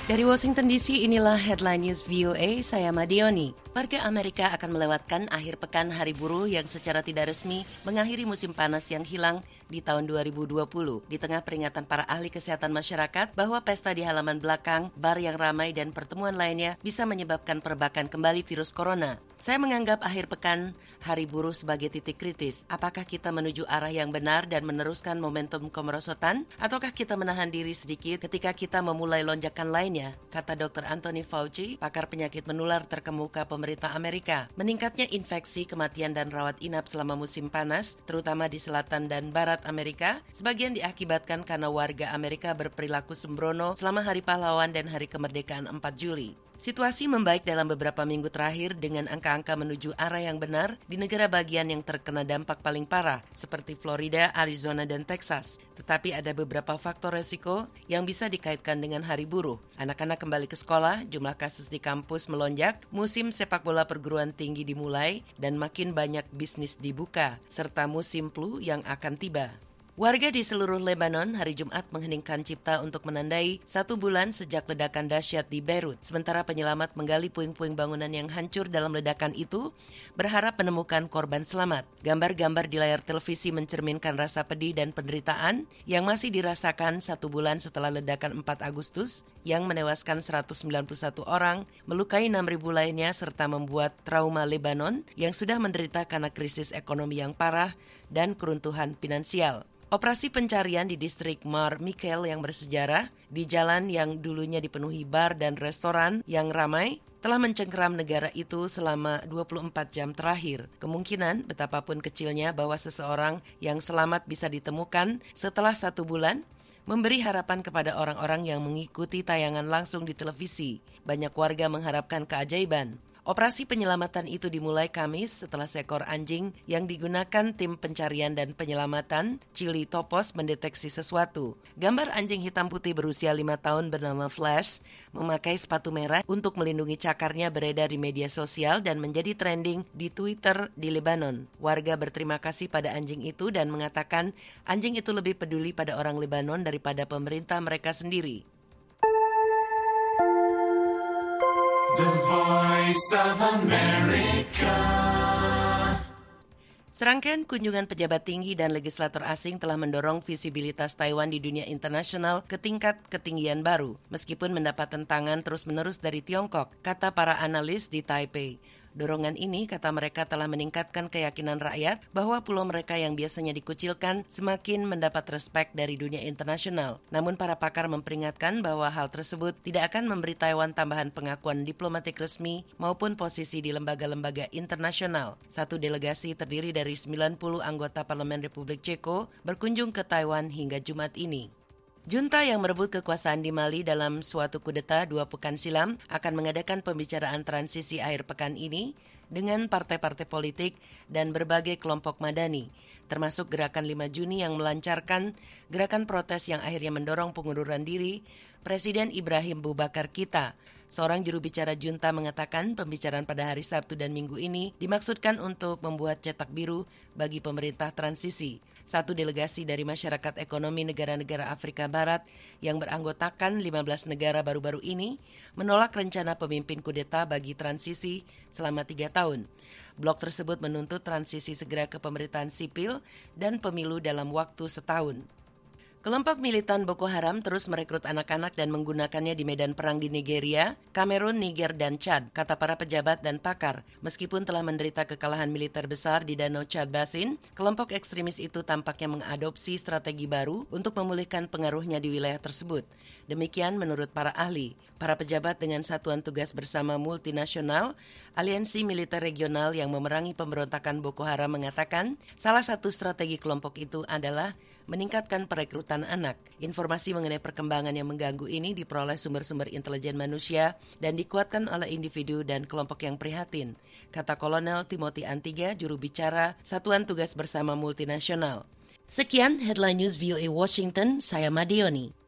Dari Washington DC, inilah Headline News VOA, saya Madioni. Warga Amerika akan melewatkan akhir pekan Hari Buruh yang secara tidak resmi mengakhiri musim panas yang hilang di tahun 2020. Di tengah peringatan para ahli kesehatan masyarakat bahwa pesta di halaman belakang, bar yang ramai dan pertemuan lainnya bisa menyebabkan perbakan kembali virus corona. Saya menganggap akhir pekan Hari Buruh sebagai titik kritis. Apakah kita menuju arah yang benar dan meneruskan momentum kemerosotan? Ataukah kita menahan diri sedikit ketika kita memulai lonjakan lainnya? Kata Dr. Anthony Fauci, pakar penyakit menular terkemuka pemerintah Amerika. Meningkatnya infeksi, kematian dan rawat inap selama musim panas, terutama di selatan dan barat Amerika, sebagian diakibatkan karena warga Amerika berperilaku sembrono selama Hari Pahlawan dan Hari Kemerdekaan 4 Juli. Situasi membaik dalam beberapa minggu terakhir dengan angka-angka menuju arah yang benar di negara bagian yang terkena dampak paling parah seperti Florida, Arizona, dan Texas. Tetapi ada beberapa faktor resiko yang bisa dikaitkan dengan Hari Buruh. Anak-anak kembali ke sekolah, jumlah kasus di kampus melonjak, musim sepak bola perguruan tinggi dimulai, dan makin banyak bisnis dibuka, serta musim flu yang akan tiba. Warga di seluruh Lebanon hari Jumat mengheningkan cipta untuk menandai 1 bulan sejak ledakan dahsyat di Beirut. Sementara penyelamat menggali puing-puing bangunan yang hancur dalam ledakan itu, berharap menemukan korban selamat. Gambar-gambar di layar televisi mencerminkan rasa pedih dan penderitaan yang masih dirasakan 1 bulan setelah ledakan 4 Agustus yang menewaskan 191 orang, melukai 6.000 lainnya serta membuat trauma Lebanon yang sudah menderita karena krisis ekonomi yang parah dan keruntuhan finansial. Operasi pencarian di distrik Mar Mikel yang bersejarah di jalan yang dulunya dipenuhi bar dan restoran yang ramai telah mencengkeram negara itu selama 24 jam terakhir. Kemungkinan betapapun kecilnya bahwa seseorang yang selamat bisa ditemukan setelah 1 bulan memberi harapan kepada orang-orang yang mengikuti tayangan langsung di televisi. Banyak warga mengharapkan keajaiban. Operasi penyelamatan itu dimulai Kamis setelah seekor anjing yang digunakan tim pencarian dan penyelamatan Chili Topos mendeteksi sesuatu. Gambar anjing hitam putih berusia 5 tahun bernama Flash memakai sepatu merah untuk melindungi cakarnya beredar di media sosial dan menjadi trending di Twitter di Lebanon. Warga berterima kasih pada anjing itu dan mengatakan anjing itu lebih peduli pada orang Lebanon daripada pemerintah mereka sendiri. The Voice of America. Serangkaian kunjungan pejabat tinggi dan legislator asing telah mendorong visibilitas Taiwan di dunia internasional ke tingkat ketinggian baru, meskipun mendapat tentangan terus-menerus dari Tiongkok, kata para analis di Taipei. Dorongan ini, kata mereka, telah meningkatkan keyakinan rakyat bahwa pulau mereka yang biasanya dikucilkan semakin mendapat respek dari dunia internasional. Namun para pakar memperingatkan bahwa hal tersebut tidak akan memberi Taiwan tambahan pengakuan diplomatik resmi maupun posisi di lembaga-lembaga internasional. Satu delegasi terdiri dari 90 anggota Parlemen Republik Ceko berkunjung ke Taiwan hingga Jumat ini. Junta yang merebut kekuasaan di Mali dalam suatu kudeta 2 pekan silam akan mengadakan pembicaraan transisi akhir pekan ini dengan partai-partai politik dan berbagai kelompok madani, termasuk Gerakan 5 Juni yang melancarkan gerakan protes yang akhirnya mendorong pengunduran diri Presiden Ibrahim Boubacar Keïta. Seorang juru bicara junta mengatakan pembicaraan pada hari Sabtu dan Minggu ini dimaksudkan untuk membuat cetak biru bagi pemerintah transisi. Satu delegasi dari masyarakat ekonomi negara-negara Afrika Barat yang beranggotakan 15 negara baru-baru ini menolak rencana pemimpin kudeta bagi transisi selama 3 tahun. Blok tersebut menuntut transisi segera ke pemerintahan sipil dan pemilu dalam waktu setahun. Kelompok militan Boko Haram terus merekrut anak-anak dan menggunakannya di medan perang di Nigeria, Kamerun, Niger, dan Chad, kata para pejabat dan pakar. Meskipun telah menderita kekalahan militer besar di Danau Chad Basin, kelompok ekstremis itu tampaknya mengadopsi strategi baru untuk memulihkan pengaruhnya di wilayah tersebut. Demikian menurut para ahli. Para pejabat dengan Satuan Tugas Bersama Multinasional, Aliansi Militer Regional yang memerangi pemberontakan Boko Haram mengatakan, salah satu strategi kelompok itu adalah meningkatkan perekrutan anak. Informasi mengenai perkembangan yang mengganggu ini diperoleh sumber-sumber intelijen manusia dan dikuatkan oleh individu dan kelompok yang prihatin, kata Kolonel Timothy Antiga, juru bicara Satuan Tugas Bersama Multinasional. Sekian Headline News VOA Washington, saya Madioni.